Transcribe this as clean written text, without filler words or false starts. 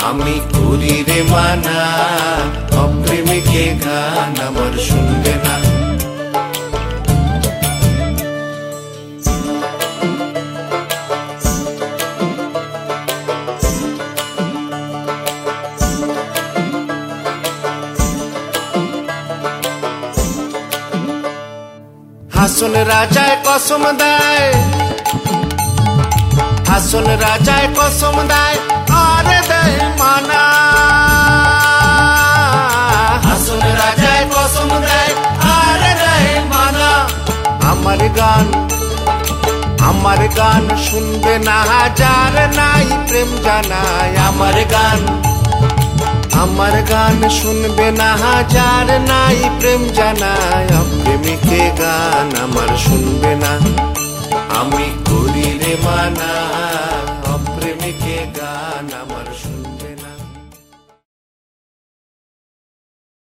আমি করি রে মানা, অপ্রেমিকে গান আমার শুনবে না। হাসন রাজায় কসম দেয়, হাসন রাজায় কসম দেয়, আরে দেয় মানা। হাসন রাজায় কসম দেয়, আরে দেয় মানা। আমার গান শুনবে না, যার নাই প্রেম জানায়। আমার গান শুনবে না, যার নাই প্রেম জানায়। অপ্রেমিকে গান আমার শুনবে না, আমি করি রে মানা।